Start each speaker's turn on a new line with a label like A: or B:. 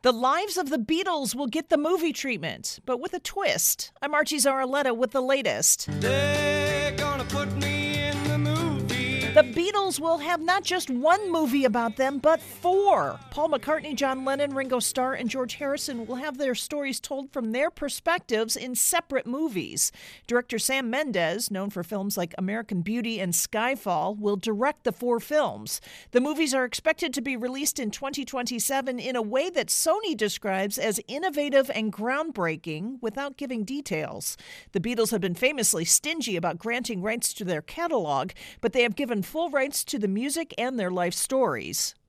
A: The Lives of the Beatles will get the movie treatment, but with a twist. I'm Archie Zaraletta with the latest.
B: They're gonna put me in the movie.
A: The Beatles will have not just one movie about them, but four. Paul McCartney, John Lennon, Ringo Starr, and George Harrison will have their stories told from their perspectives in separate movies. Director Sam Mendes, known for films like American Beauty and Skyfall, will direct the four films. The movies are expected to be released in 2027 in a way that Sony describes as innovative and groundbreaking without giving details. The Beatles have been famously stingy about granting rights to their catalog, but they have given full rights to the music and their life stories.